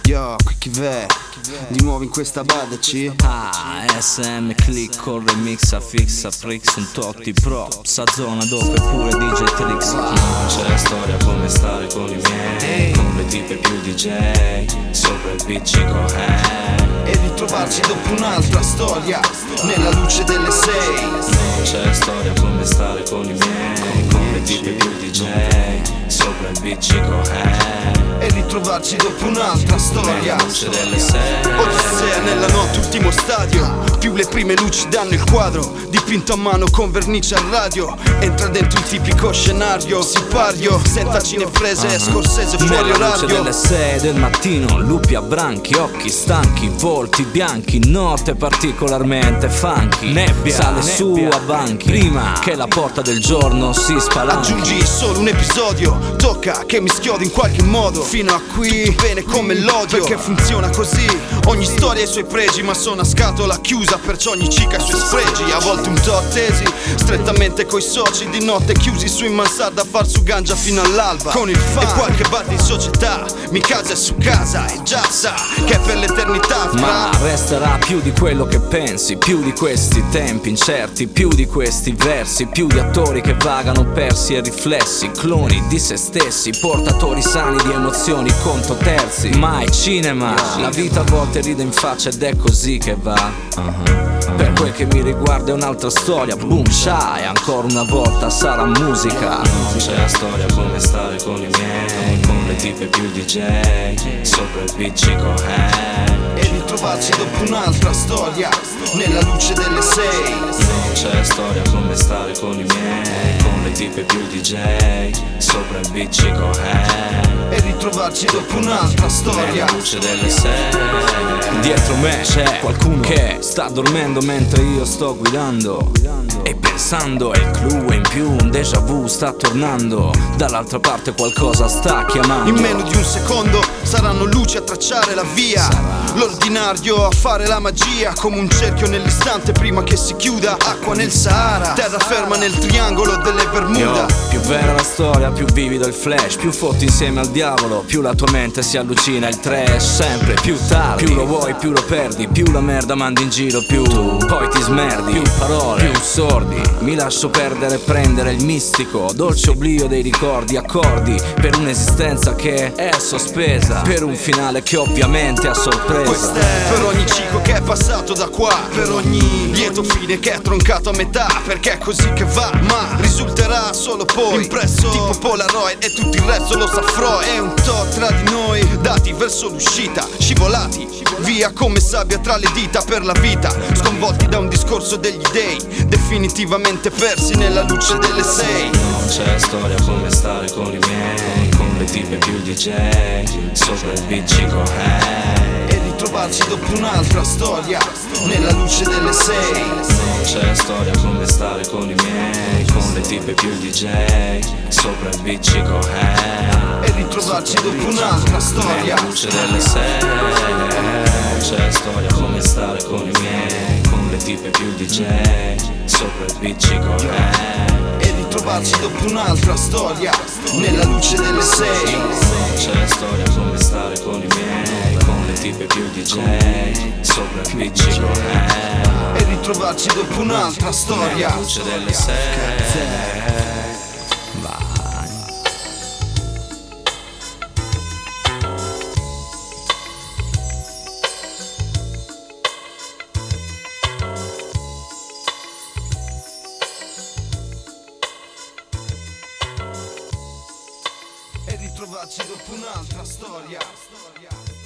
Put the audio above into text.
Yo, qui chi v'è? Di nuovo in questa badaci? SM Click con remix fixa Frix un Totti Pro Psa zona dopo pure DJ Trix. C'è la storia come stare con i miei, con le tipe più DJ, sopra il piccico E ritrovarci dopo un'altra storia, nella luce delle 6. C'è la storia come stare con i miei, con le tipe più DJ, sopra il piccico E ritrovarci dopo un'altra storia, nella luce delle 6. Odissea nella notte, ultimo stadio. Più le prime luci danno il quadro, dipinto a mano con vernice al radio. Entra dentro il tipico scenario, sipario, senza cineprese e Scorsese fuori Nella luce orario. delle 6 del mattino, lupi a branchi, occhi stanchi, volti bianchi, notte particolarmente funky. Nebbia sale su a banchi, prima che la porta del giorno si spalanchi. Aggiungi solo un episodio, tocca che mi schiodi in qualche modo. Fino a qui tutto bene come l'odio, perché funziona così. Ogni storia ha i suoi pregi, ma sono a scatola chiusa, perciò ogni cica ha i suoi sfregi. A volte un to' attesi, strettamente coi soci, di notte chiusi su in mansarda a far su ganja fino all'alba. Con il fan e qualche bar in società, mi casa è su casa e già sa che è per l'eternità. Ma resterà più di quello che pensi, più di questi tempi incerti, più di questi versi, più di attori che vagano persi e riflessi, cloni di se stessi, portatori sani di emozioni conto terzi. Ma è cinema, la vita a volte ride in faccia ed è così che va. Per quel che mi riguarda è un'altra storia, boom shy, ancora una volta sarà musica. C'è la storia come stare con i miei, con le tipe più DJ, sopra il piccico E ritrovarci dopo un'altra storia, nella luce delle 6. C'è la storia come stare con i miei, con le tipe più DJ, sopra il piccico E ritrovarci dopo un'altra storia, nella luce delle 6. Dietro me c'è qualcuno che sta dormendo mentre io sto guidando e pensando, e il clou è in più, un déjà vu sta tornando. Dall'altra parte qualcosa sta chiamando. in meno di un secondo saranno luci a tracciare la via, l'ordinario a fare la magia, come un cerchio nell'istante prima che si chiuda. Acqua nel Sahara, terraferma nel triangolo delle Bermuda. Più vera la storia, più vivido il flash, più fotti insieme al diavolo, più la tua mente si allucina. Il trash sempre più tardi, più lo vuoi più lo perdi, più la merda mandi in giro, più poi ti smerdi. Più parole, più sordi, mi lascio perdere, prendere il mistico, dolce oblio dei ricordi, accordi per un'esistenza che è sospesa, per un finale che ovviamente è a sorpresa. Questa è per ogni cico che è passato da qua, per ogni lieto fine che è troncato a metà, perché è così che va, ma risulterà solo poi impresso tipo Polaroid, e tutto il resto lo sa Freud. È un to' tra di noi, dati verso l'uscita, scivolati via come sabbia tra le dita per la vita, sconvolti da un discorso degli dei, definitivamente persi nella luce delle 6. C'è la storia come stare con i miei, con le tipe più DJ, sopra il piccico E ritrovarci dopo un'altra storia, nella luce delle 6. C'è la storia come stare con i miei, con le tipe più DJ, sopra il piccico E ritrovarci dopo un'altra storia, nella luce delle 6. C'è la storia come stare con i miei, con le tipe più DJ, sopra il piccico E ritrovarci dopo un'altra storia, nella luce delle 6. C'è la storia come stare con i miei, con le tipe più DJ, sopra il piccico E ritrovarci dopo un'altra storia, nella luce delle 6. E ritrovarci dopo un'altra storia.